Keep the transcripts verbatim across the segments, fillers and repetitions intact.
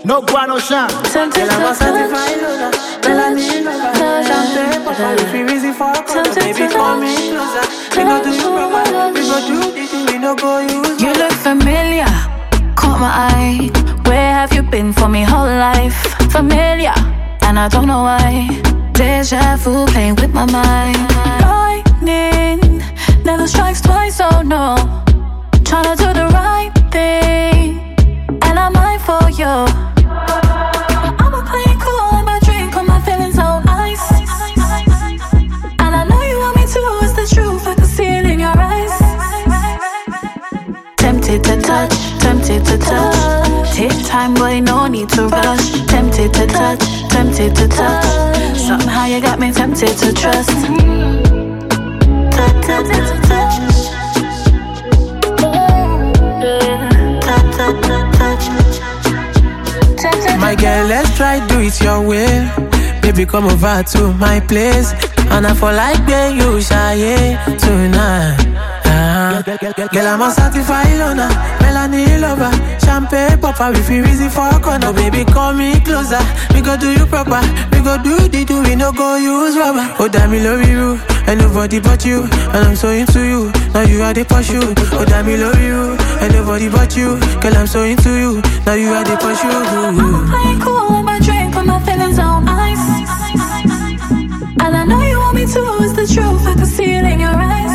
No guano sham. Girl, I'm a certified lover. Melanin lover. Champagne papa, if you easy for a cup, baby, come in closer. We go do you proper. We go do the thing, we no go use. You look familiar, caught my eye. Where have you been for me whole life? Familiar, and I don't know why. Deja vu playing with my mind. Lightning never strikes twice, oh no. Tryna do the right thing, and I'm mine for you. I'ma play it cool and my drink on my feelings on ice. And I know you want me to, it's the truth, I can see it in your eyes. Tempted to touch, tempted to touch. Take time, boy, no need to rush. Tempted to touch, tempted to touch. Somehow you got me tempted to trust. Touch, tempted to touch. My girl, let's try do it your way. Baby, come over to my place. And I feel like being you shy tonight. Ah. Girl, I'm a certified loner. Melanin lover. Champagne papa, we feel easy for a corner. Baby, come me closer. We go do you proper. We go do the do, we no go use rubber. Oh, damn, me love you. And nobody but you. And I'm so into you. Now you are the pursue. Oh, damn, me love you. And nobody but you. Girl, I'm so into you. Now you are the pursue. I'ma play it cool with my drink, put my feelings on ice. And I know you want me to, it's the truth, I can see it in your eyes.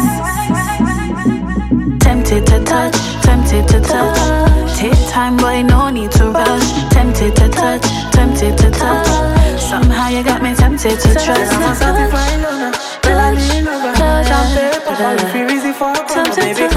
Tempted to touch, tempted to touch. Take time, boy, no need to rush. Tempted to touch, tempted to touch. Somehow you got me tempted to trust. I'm a certified loner. Melanin lover. Champagne papa, if you easy for a cup, baby,